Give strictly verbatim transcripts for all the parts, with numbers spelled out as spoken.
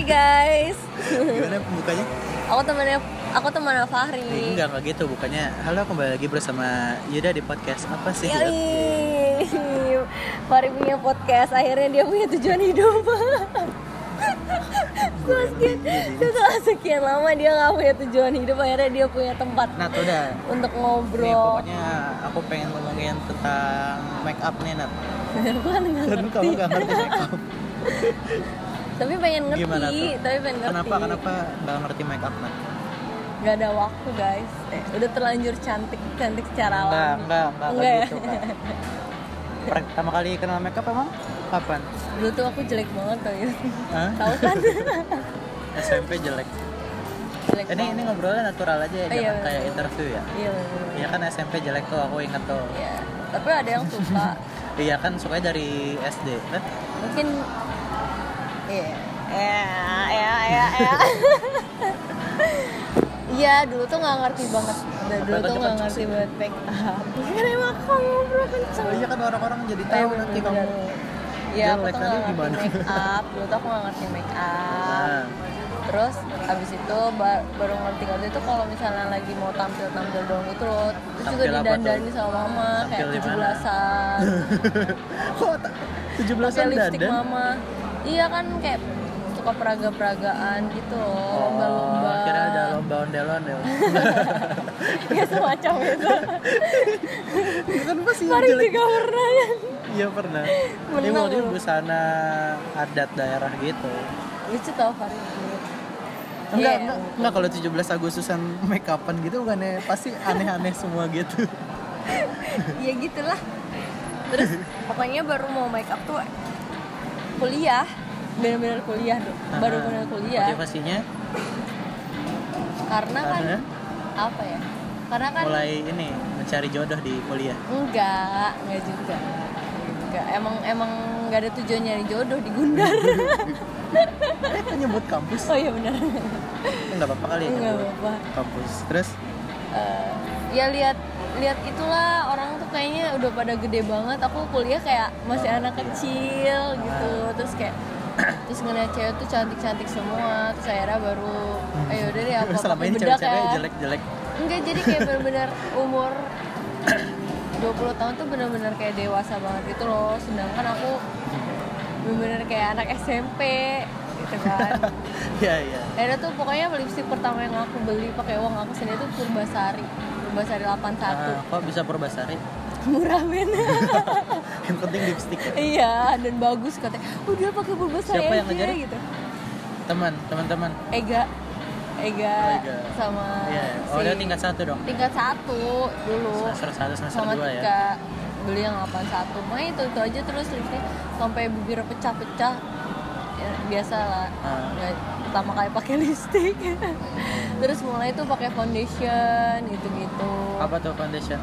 Hai guys. Gimana pembukanya? Aku temannya, aku temannya Fahri. Eh, enggak, enggak gitu bukannya. Halo, kembali lagi bersama Yuda di podcast apa sih? Yoi. Fahri punya podcast, akhirnya dia punya tujuan hidup. Setelah sekian, setelah sekian lama dia gak punya tujuan hidup, akhirnya dia punya tempat Nat, udah. untuk Nih, ngobrol. pokoknya aku pengen ngomongin tentang make up nih, Nat. Aku kan gak Dan ngerti. kamu gak ngerti make up. Tapi pengen ngerti, Gimana tuh? tapi pengen ngerti. Kenapa kenapa gak ngerti make up, Nat? Gak ada waktu guys. Eh, udah terlanjur cantik, cantik secara Enggak, alami. enggak, enggak, Enggak enggak ya? gitu, Kak. Pertama kali kenal make up emang kapan? Dulu tuh aku jelek banget tuh ya. Hah? Tahu kan? S M P jelek. Jelek Ini ini banget. ngobrolnya natural aja ya, Oh, iya, jangan bener. kayak interview ya. Iya bener. Iya kan S M P jelek tuh, aku inget tuh. Iya. Tapi ada yang suka. Iya kan sukanya dari S D kan? Mungkin iya. Ya, ya, ya, ya. Iya, dulu tuh nggak ngerti banget. Dulu tuh nggak ngerti banget make up. Kan emang kamu bro kenceng. Oh iya kan orang-orang jadi tahu Iya, nanti bener. kamu. Iya, aku jelek tuh nanti nggak ngerti gimana? make up. Dulu tuh aku nggak ngerti make up. Nah, Terus abis itu ba- baru ngerti-ngerti itu kalau misalnya lagi mau tampil-tampil dong itu loh, terus juga Tampil apa didandani tuh? sama mama Tampil kayak di mana? tujuh belasan. kok tak- tujuh Pakai belasan lipstick dandan? mama. Iya kan kayak suka peraga-peragaan gitu loh, Oh, lomba-lomba. kira ada lomba ondel-ondel. Ya semacam itu. Kan pasti Fahri jelek. juga pernah ya. Iya pernah. Dia Menang mau dia loh. busana adat daerah gitu. Lucu tau Fahri. Enggak, Iya. enggak, enggak kalau tujuh belas Agustusan make upan gitu bukannya pasti aneh-aneh semua gitu. Ya gitulah. Terus pokoknya baru mau make up tuh kuliah, benar-benar kuliah tuh, baru Nah, benar kuliah. motivasinya Karena kan Karena? apa ya? Karena kan mulai ini mencari jodoh di kuliah. enggak, enggak juga. Enggak, emang emang enggak ada tujuan nyari jodoh di Gundar. Eh, kok nyebut kampus? Oh iya benar. Enggak apa-apa kali ya Enggak nyebut apa-apa. kampus. Terus Eh, ya lihat lihat itulah orang tuh kayaknya udah pada gede banget. Aku kuliah kayak masih Oh, anak iya. kecil gitu. Terus kayak terus ngeliat cewek tuh cantik-cantik semua. Terus akhirnya baru ayo udah deh aku selama pakai ini bedak cewek-cewek ya. jelek-jelek. Enggak, jadi kayak benar-benar umur dua puluh tahun tuh benar-benar kayak dewasa banget gitu loh. Sedangkan aku benar-benar kayak anak S M P gitu kan. Iya, iya. Akhirnya tuh pokoknya lipstick pertama yang aku beli pakai uang aku sendiri tuh Purbasari. Purbasari delapan puluh satu. Ah, kok bisa Purbasari? Murah men. Yang penting lipstick ya. Iya, dan bagus katanya. Udah pakai Purbasari Siapa yang aja ngajarin? gitu. Teman, teman-teman. Ega. Ega, Oh, Ega. sama Iya. Oh, si- dia tingkat satu dong. tingkat satu dulu. Semester satu, semester Sama dua ya. Tika beli yang delapan puluh satu. Makanya itu itu aja terus lipstick sampai bibir pecah-pecah. Ya, biasa lah. Ah. Nggak pertama kali pakai lipstick. Terus mulai tuh pakai foundation gitu-gitu. Apa tuh foundation?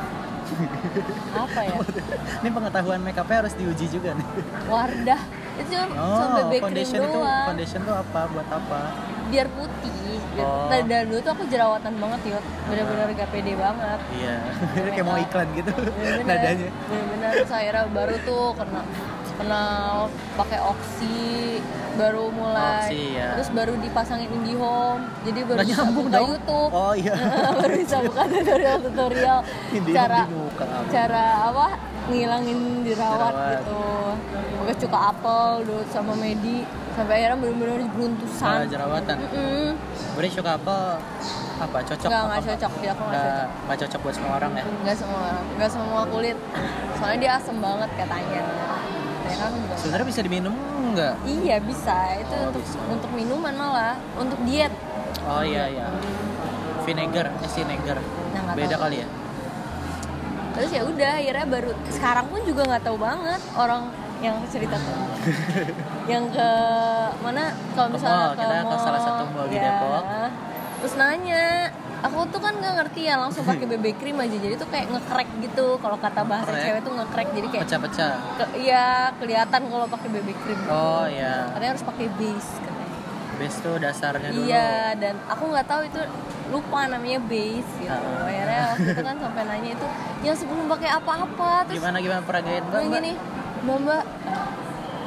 Apa ya? Ini pengetahuan make up-nya harus diuji juga nih. Wardah. Itu cuma Oh, sampai B cream foundation itu doang. foundation tuh apa? Buat apa? Biar putih gitu. Oh. Dan dari dulu tuh aku jerawatan banget yuk. Bener-bener gak pede banget. Iya. Ini kayak mau iklan gitu Bener-bener, nadanya. bener-bener terus akhirnya baru tuh kena kenal pakai oksi, baru mulai Oxy, ya. terus baru dipasangin IndiHome, jadi baru Nggak bisa nyambung buka dong. YouTube. Oh iya. Baru bisa buka tutorial tutorial IndiHome cara dibuka apa? cara apa ngilangin jerawat Jerawat. gitu, pakai cuka apel dulu sama Medi sampai akhirnya bener-bener Salah beruntusan. jerawatan. Mm-mm. Berarti suka apa? Apa cocok? Nggak, apa nggak cocok. Di aku nggak Nggak- cocok. nggak cocok buat semua orang ya. Nggak semua nggak semua kulit, soalnya dia asem banget katanya. Katanya kan juga Sebenarnya bisa diminum nggak? iya bisa, itu Oh, untuk bisa. untuk minuman malah, untuk diet. Oh iya iya. Vinegar, eh vinegar. Nah, nggak Beda tahu. kali ya. Terus ya udah akhirnya baru sekarang pun juga nggak tahu banget orang yang cerita tuh. Yang ke mana kalau Ke misalnya mall, ke kita ke mall, salah satu mall di ya. Depok. Terus nanya, aku tuh kan nggak ngerti ya, langsung pakai B B cream aja, jadi tuh kayak nge-crack gitu kalau kata bahasa Nge-crack? cewek tuh nge-crack, jadi kayak Pecah-pecah. ke, iya kelihatan kalau pakai B B cream. Oh iya. Katanya harus pakai base katanya. Base tuh dasarnya dulu. Iya, dan aku nggak tahu itu, lupa namanya base gitu. Ah. Akhirnya waktu itu kan sampai nanya itu, yang sebelum pakai apa-apa terus Gimana gimana peragain Mbak? yang Mbak? gini, mbak mbak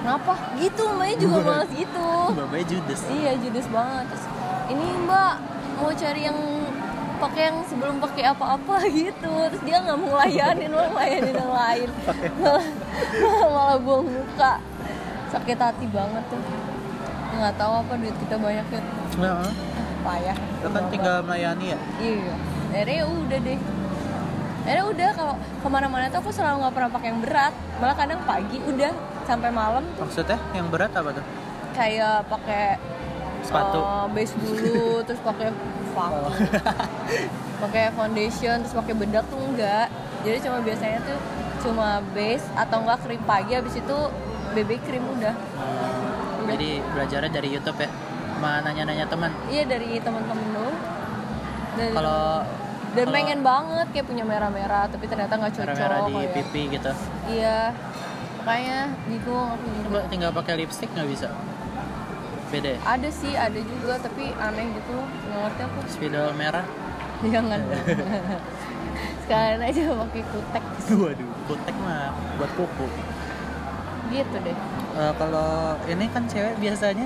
kenapa gitu, mbaknya juga males gitu. Mbaknya judes. Iya judes banget. Terus ini mbak mau cari yang pakai yang sebelum pakai apa-apa gitu, terus dia nggak mau layanin, malah layanin yang lain, malah, malah buang muka, sakit hati banget tuh. Nggak tahu apa duit kita banyak ya, Nah, payah. lo kan tinggal melayani ya. Iya, akhirnya udah deh. Akhirnya udah kalau kemana-mana tuh aku selalu nggak pernah pakai yang berat, malah kadang pagi udah sampai malam tuh Maksudnya yang berat apa tuh? kayak pakai Sepatu. uh, base dulu, terus pakai fuck, Oh. pakai foundation, terus pakai bedak tuh enggak. Jadi cuma biasanya tuh cuma base atau enggak krim pagi, habis itu B B cream udah. Hmm, jadi belajarnya dari YouTube ya, sama nanya-nanya teman. Iya dari teman-teman dulu. Dari Kalau dan kalau pengen banget kayak punya merah-merah, tapi ternyata nggak cocok. merah-merah di kayak- pipi gitu, Iya, makanya bingung aku gitu. coba tinggal pakai lipstick nggak bisa? Beda ya? Ada sih, ada juga, tapi aneh gitu loh, nggak ngerti aku. Spidol merah. Jangan dong. Sekalian aja pakai kutek Waduh, kutek mah buat kuku. gitu deh. Eh, kalau ini kan cewek biasanya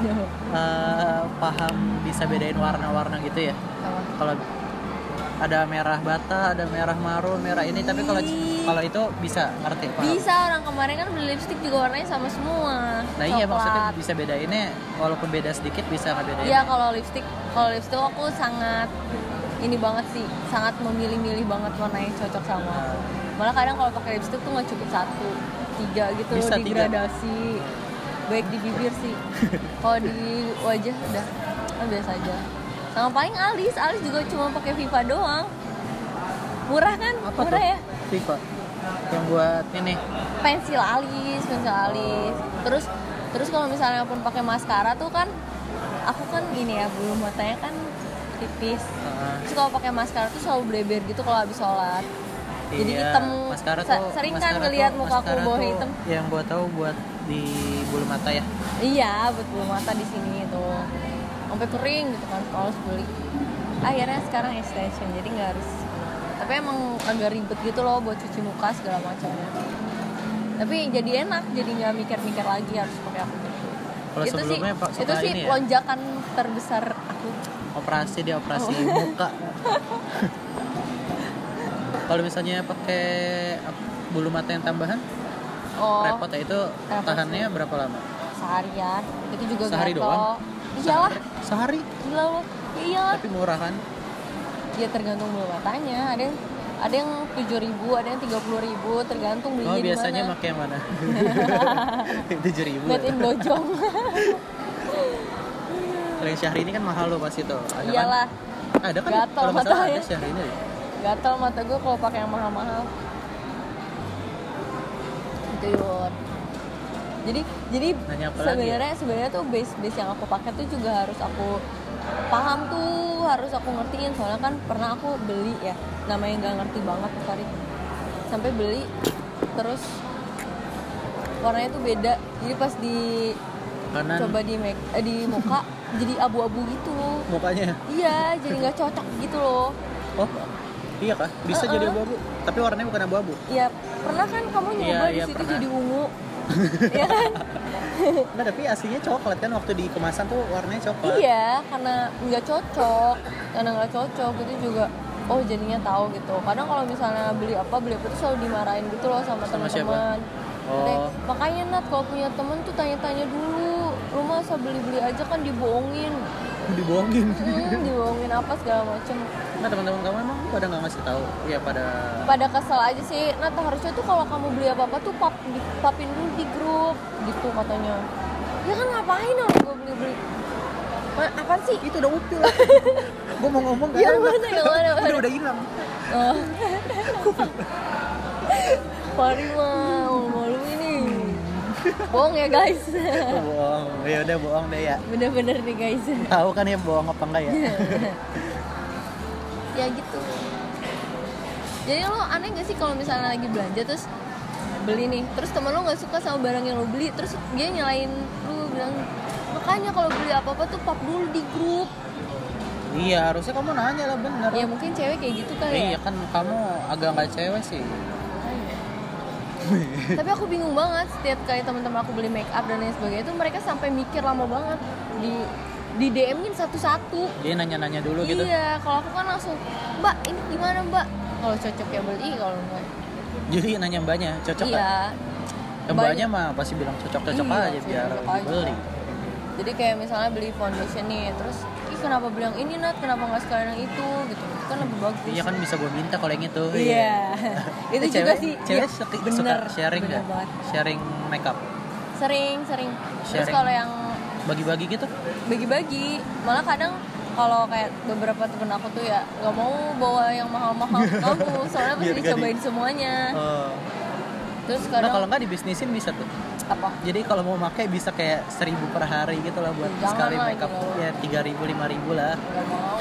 eh, paham bisa bedain warna-warna gitu ya. Sama. Kalau ada merah bata, ada merah marun, merah ini, tapi kalau Ih. kalau itu bisa ngerti paham. Bisa, orang kemarin kan beli lipstick juga warnanya sama semua. Nah iya, maksudnya Coklat. bisa bedainnya walaupun beda sedikit bisa ngebedain. Iya, kalau lipstick, kalau lipstick aku sangat ini banget sih, sangat memilih-milih banget warna yang cocok sama aku. Malah kadang kalau pakai lipstick tuh nggak cukup satu, tiga gitu loh, Bisa tiga. digradasi. Baik di bibir sih. Kalau di wajah udah oh, biasa aja. Sama paling alis, alis juga cuma pakai Viva doang. Murah kan? Apa Murah tuh? ya? Viva. Yang buat ini. Pensil alis, pensil alis. Terus terus kalau misalnya pun pakai maskara tuh kan, aku kan gini ya, bulu matanya kan tipis. Uh, Terus kalau pakai maskara tuh selalu bleber gitu kalau habis sholat. Jadi iya, hitam. maskara Se- tuh, sering kan maskara ngelihat tuh- muka aku maskara bawah tuh hitam. Yang gua tahu buat di bulu mata ya. Iya, buat bulu mata di sini itu. Sampai kering gitu kan kalau harus beli. Akhirnya sekarang extension, jadi nggak harus. Tapi emang agak ribet gitu loh buat cuci muka segala macamnya. Tapi jadi enak, jadi nggak mikir-mikir lagi harus pakai aku gitu. Kalau Itu sih, sebelumnya Pak, itu suka sih ini ya? lonjakan terbesar aku. Operasi dia operasi Oh. muka. Kalau misalnya pakai bulu mata yang tambahan, Oh, repot ya itu. Repot Tahannya berapa lama? seharian. Itu juga Sehari gatel. doang? Iyalah, Sehari, gila lo. Iyalah. tapi murah kan? Ya tergantung bulu matanya. Ada yang ada yang tujuh ribu, ada yang tiga puluh ribu, tergantung belinya Oh di biasanya mana. pakai yang mana? Tujuh ribu. Made in Bojong. Kalau yang Syahrini kan mahal loh pas itu. Ada Iyalah, kan? Ada kan? Gatel Kalau nggak salah matanya. ada Syahrini deh. gatel mata gue kalau pakai yang mahal-mahal. Itu Yun. Jadi jadi Nanya apa lagi sebenarnya sebenarnya tuh base base yang aku pakai tuh juga harus aku paham tuh, harus aku ngertiin, soalnya kan pernah aku beli ya, namanya nggak ngerti banget sorry, sampai beli terus warnanya tuh beda, jadi pas di Kanan coba di make eh, di muka jadi abu-abu gitu loh. mukanya. Iya, jadi nggak cocok gitu loh. Oh iya kah? Bisa Uh-uh. jadi abu-abu. Tapi warnanya bukan abu-abu. Iya, pernah kan kamu nyoba Iya, di iya, situ pernah. jadi ungu. Iya kan? Nah tapi aslinya coklat kan, waktu di kemasan tuh warnanya coklat. Iya, karena nggak cocok, karena nggak cocok itu juga. Oh jadinya tahu gitu. Kadang kalau misalnya beli apa beli apa tuh selalu dimarahin gitu loh sama Sama teman-teman. Oh. Katanya, makanya Nat kalau punya temen tuh tanya-tanya dulu. Lu masa beli-beli aja kan dibohongin. Dibohongin. Hmm, dibohongin apa segala macem. Nah teman-teman kamu emang pada nggak ngasih tahu? Iya pada. Pada kesel aja sih. Nat harusnya tuh kalau kamu beli apa-apa tuh pap, di, papin dulu di grup gitu katanya. Ya kan ngapain orang gue beli-beli. Ma, apaan sih? Itu udah upil. Gue mau ngomong gak Yang enak. mana, yang mana, yang mana? Udah udah hilang. Oh. Pari mah malu ini. Bohong ya guys. Oh, bohong. Ya udah bohong deh ya. Bener-bener nih guys. Tahu kan ya bohong apa enggak ya? Ya gitu. Jadi lo aneh gak sih kalau misalnya lagi belanja terus beli nih, terus temen lo nggak suka sama barang yang lo beli, terus dia nyalain lo bilang makanya kalau beli apa-apa tuh pap dulu di grup. Iya harusnya kamu nanya lah bener. Ya mungkin cewek kayak gitu kali Iya ya. kan kamu agak nggak cewek sih. Tapi aku bingung banget setiap kali teman-teman aku beli make up dan lain sebagainya itu mereka sampai mikir lama banget di di D M-in satu-satu. Dia nanya-nanya dulu iya, gitu. Iya, kalau aku kan langsung, "Mbak, ini gimana, Mbak?" Kalau cocok ya beli, kalau enggak. Jadi nanya mbaknya, cocok Iya. kan? Mbaknya mah pasti bilang cocok-cocok Iya, aja biar cocok aja. beli. Jadi kayak misalnya beli foundation nih, terus ih kenapa beli yang ini Nat, kenapa nggak sekalian yang itu gitu, itu kan lebih bagus. Iya kan bisa gue minta kalau yang itu. Iya. Itu Eh, juga cewek, sih. Cewek Iya, suka, bener, suka sharing bener nggak? banget. Sharing makeup, Sering, sering. Terus Sharing. kalau yang bagi-bagi gitu? bagi-bagi, malah kadang kalau kayak beberapa temen aku tuh ya nggak mau bawa yang mahal-mahal ke kampus, soalnya pasti Biar nggak dicobain di- semuanya. Oh. Terus Nah kadang kalau nggak dibisnisin bisa tuh. apa? Jadi kalau mau pakai bisa kayak seribu per hari gitu lah buat Jangan sekali lah, makeup gitu. ya tiga ribu lima ribu lah. Nggak mau,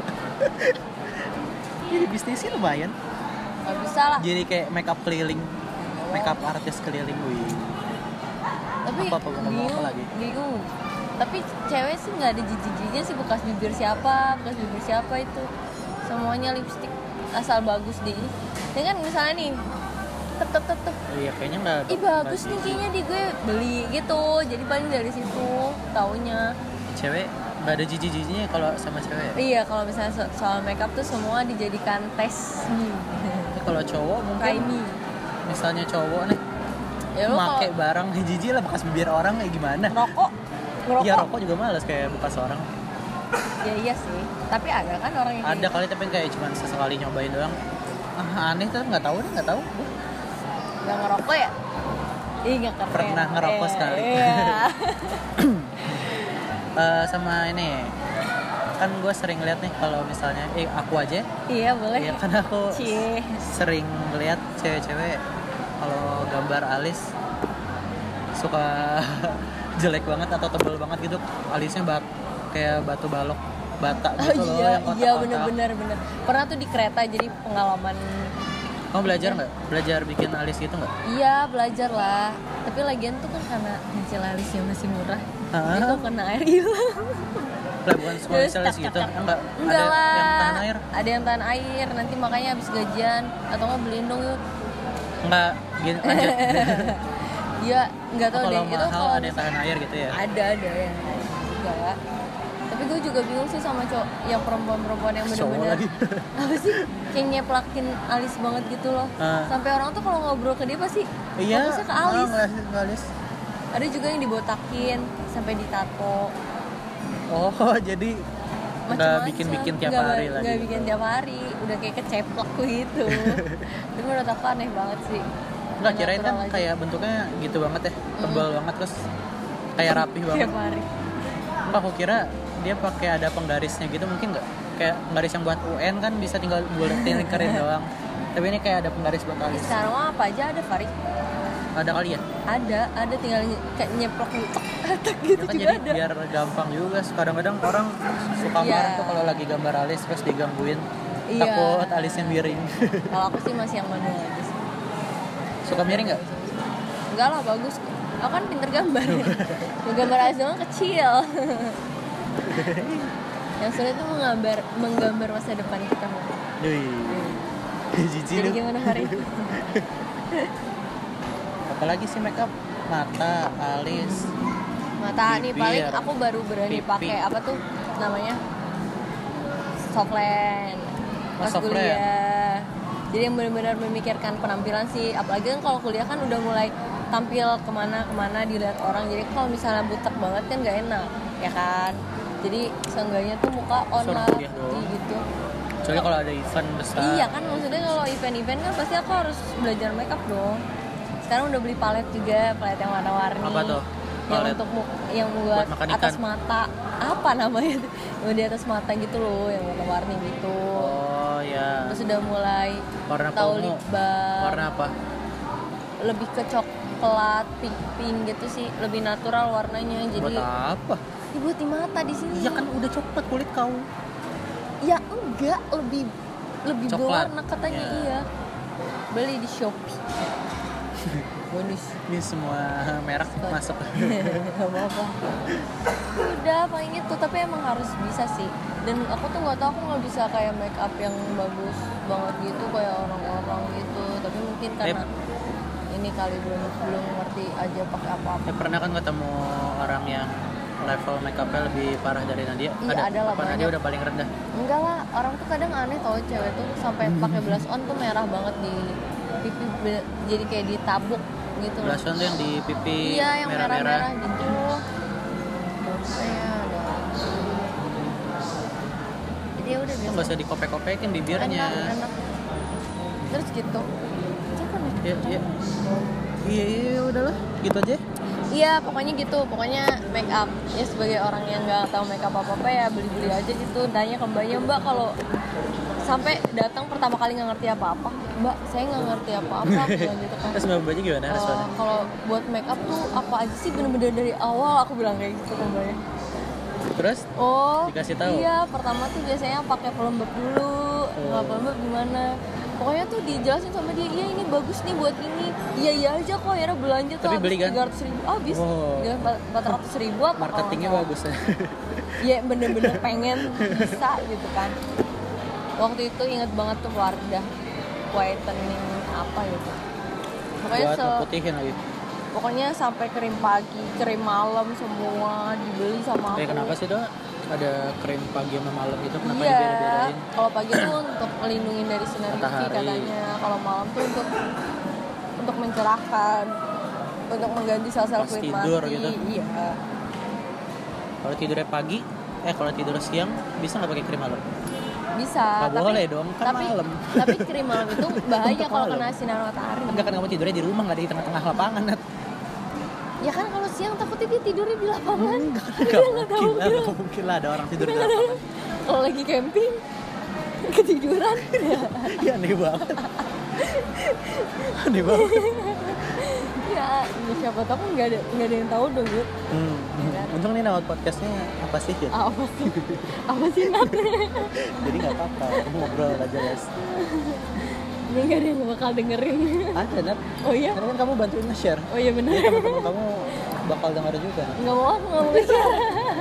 Jadi bisnisnya lumayan. nggak bisa lah. Jadi kayak makeup keliling, makeup artis keliling, wih. Tapi Apa, apa, mau ngomong bingung, apa lagi? bingung. Tapi cewek sih nggak ada jijik-jijiknya sih, bekas bibir siapa, bekas bibir siapa itu. Semuanya lipstick asal bagus deh. Ya kan misalnya nih, tep tep tep tep. Iya kayaknya nggak. Ih bagus nggak nih sih. kayaknya di gue beli gitu. Jadi paling dari situ taunya. Cewek nggak ada jijik-jijiknya kalau sama cewek. Iya kalau misalnya so- soal makeup tuh semua dijadikan tes. Hmm. Tapi kalau cowok mungkin, Try me. misalnya cowok nih, Ya lu make kalau barang jijik lah bekas bibir orang kayak gimana? rokok, ngerokok. Iya rokok juga males kayak bekas orang. Ya iya sih. Tapi ada kan orang yang Ada kali tapi kayak cuma sesekali nyobain doang. Ah, aneh tuh nggak tahu nih nggak tahu. nggak ngerokok ya? Ih nggak keren. Pernah ngerokok Eh, sekali. Iya. Eh, sama ini kan gue sering lihat nih kalau misalnya eh aku aja Iya boleh. ya kan aku Cie. sering lihat cewek-cewek kalau gambar alis suka jelek banget atau tebal banget gitu alisnya bat kayak batu balok bata Oh gitu loh iya, yang iya kotak-kotak. bener-bener bener. Pernah tuh di kereta jadi pengalaman. Kamu belajar nggak belajar bikin alis gitu nggak? Iya belajar lah. Tapi lagian tuh kan karena hasil alisnya masih murah. Hah? Jadi kok kena air hilang. Lah bukan semua Terus alis cak, gitu cak, cak. enggak Enggak ada lah. yang tahan air Ada yang tahan air. Nanti makanya habis gajian atau nggak beliin dong yuk. enggak gini lanjut. Iya nggak tahu Kalau deh. Itu mahal kalau ada yang tahan air gitu ya. ada ada yang enggak. Tapi gue juga bingung sih sama cowok yang perempuan-perempuan yang Cowok bener-bener lagi. apa sih kayak nyeplakin alis banget gitu loh. Ah. Sampai orang tuh kalau ngobrol ke dia pasti Iya, fokusnya ke alis. ah, ngeliat- alis. Ada juga yang dibotakin sampai ditato. Oh, jadi nggak Macam-macam. bikin-bikin tiap Nggak- hari lagi. nggak bikin tiap hari, udah kayak keceplok gitu. Tapi menurut aku aneh banget sih. Enggak kirain kan Natural aja. kayak bentuknya gitu banget ya, tebal banget terus kayak rapih banget. tiap hari. Enggak, aku kira dia pakai ada penggarisnya gitu mungkin nggak? Kayak penggaris yang buat U N kan bisa tinggal buletin lingkarin doang. Tapi ini kayak ada penggaris buat Eh, alis. sekarang mah apa aja ada Farid. Ada kali ya? Ada, ada tinggal nye- kayak nyeplok tek tek gitu Ya kan juga jadi ada. biar gampang juga. Kadang-kadang orang suka Iya. marah tuh kalau lagi gambar alis terus digangguin. Iya. Takut alisnya miring. Kalau aku sih masih yang manual aja sih. Suka miring nggak? Enggak lah, bagus kok. Aku kan pinter gambar. Menggambar alis doang kecil. Yang sulit tuh menggambar menggambar masa depan kita. Mbak. Wih. Jijik Jadi lu. gimana Farid? Apalagi sih makeup mata, alis. Mata nih Bibir, paling aku baru berani pipi. pakai apa tuh namanya softland Oh, pas softland. kuliah. Jadi yang benar-benar memikirkan penampilan sih. Apalagi kan kalau kuliah kan udah mulai tampil kemana-kemana dilihat orang. Jadi kalau misalnya butek banget kan nggak enak, ya kan? Jadi seenggaknya tuh muka on Suruh lah kuliah doang. gitu. Kecuali kalau ada event besar. Iya kan maksudnya kalau event-event kan pasti aku harus belajar makeup dong. Sekarang udah beli palet juga, palet yang warna-warni. Apa tuh? Yang Palet? untuk mu- yang buat, Buat makan atas ikan? mata. Apa namanya tuh? Yang di atas mata gitu loh, yang warna-warni gitu. Oh ya. Terus udah mulai Warna tahu ungu. lip balm. Warna apa? Lebih ke coklat, pink-pink gitu sih, lebih natural warnanya. Jadi Buat apa? ya, buat di mata di sini. Iya kan udah coklat kulit kau. Ya enggak, lebih lebih Coklat. berwarna katanya Ya. iya. Beli di Shopee. Bonus. Ini semua merek masuk. Gak apa-apa. Udah paling itu, tapi emang harus bisa sih. Dan aku tuh nggak tahu, aku nggak bisa kayak make up yang bagus banget gitu kayak orang-orang gitu. Tapi mungkin karena ini kali belum belum ngerti aja pakai apa-apa. Ya, pernah kan ketemu orang yang level makeupnya lebih parah dari Nadia? Iya, ada lah, apa Nadia banyak. udah paling rendah? Enggak lah, orang tuh kadang aneh tau, cewek tuh sampai pakai blush on tuh merah banget di pipi, be- jadi kayak ditabuk gitu. Blush on tuh yang di pipi Iya, yang merah-merah. merah-merah gitu. Saya ada. Jadi ya udah Itu biasa. nggak usah dikopek-kopekin bibirnya. Enak, enak. Terus gitu. Cekan ya? Iya, iya. Iya, iya, udahlah. Gitu aja. Iya, pokoknya gitu. Pokoknya make up. Ya sebagai orang yang nggak tahu make up apa-apa ya beli-beli aja gitu. Tanya ke mbaknya, Mbak kalau sampai datang pertama kali nggak ngerti apa-apa, Mbak saya nggak ngerti apa-apa, aku bilang gitu kan. Terus mbak mbaknya gimana Eh, responnya? kalau buat make up tuh apa aja sih bener-bener dari awal, aku bilang kayak gitu ke mbaknya. Terus Oh, dikasih tahu? iya, pertama tuh biasanya pakai pelembab dulu. Nggak pelembab gimana? Pokoknya tuh dijelasin sama dia, iya ini bagus nih buat ini. Iya iya aja kok, akhirnya belanja tuh Tapi beli kan? tiga ratus ribu habis. Wow. empat ratus ribu apa? marketingnya kalau- bagus ya. Iya bener-bener pengen bisa gitu kan. Waktu itu inget banget tuh Wardah whitening apa gitu. Pokoknya Buat se- putihin lagi. pokoknya sampai krim pagi, krim malam semua dibeli sama aku. Eh kenapa sih dok? Ada krim pagi sama malam itu kenapa Iya, dibeda-bedain? kalau pagi tuh untuk melindungi dari sinar U V Matahari. katanya. Kalau malam tuh untuk untuk mencerahkan, untuk mengganti sel-sel Pas kulit tidur mati. gitu? Iya. Kalau tidurnya pagi, eh kalau tidur siang bisa nggak pakai krim malam? Bisa. Nggak tapi, boleh dong, kan tapi, malam. Tapi krim malam itu bahaya Untuk kalau malam. kena sinar matahari. Enggak kan kamu tidurnya di rumah nggak di tengah-tengah lapangan Nat. Ya kan kalau siang takutnya dia tidurnya di lapangan. Nggak Dia nggak tahu. mungkin lah, nggak mungkin lah ada orang tidur di lapangan. Kalau lagi camping ketiduran. Ya aneh banget. Aneh banget. Ya, ya siapa tahu kan nggak ada nggak ada yang tahu dong, Yud. Hmm. Untung nih nama podcastnya apa sih ya? Ah, apa sih? Apa sih Nat? Jadi nggak apa-apa, aku ngobrol aja guys. Ini nggak ada yang bakal dengerin. Ada Nat. Oh iya? Karena kan kamu bantuin nge-share. Oh iya benar. Jadi teman-teman kamu bakal denger juga. Nggak mau, aku nggak mau nge-share.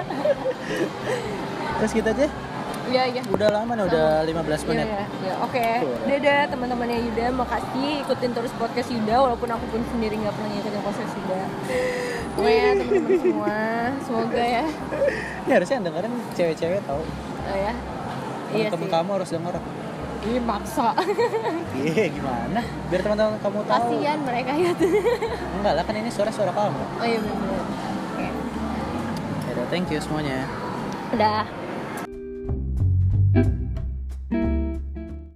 Terus kita aja. Iya iya. Udah lama nih, udah lima belas Iya, menit. iya, iya. Oke, Tuh. dadah teman-temannya Yuda, makasih ikutin terus podcast Yuda walaupun aku pun sendiri nggak pernah ngikutin podcast Yuda. Pokoknya teman-teman semua, semoga ya. Ini harusnya yang dengerin cewek-cewek tau. Oh ya. Iya Temen sih. kamu harus denger. Ini maksa. Iya gimana? Biar teman-teman kamu tahu. Kasihan mereka ya tuh. Enggak lah kan ini suara-suara kamu. Oh iya benar. Oke. Ya udah, thank you semuanya. Udah.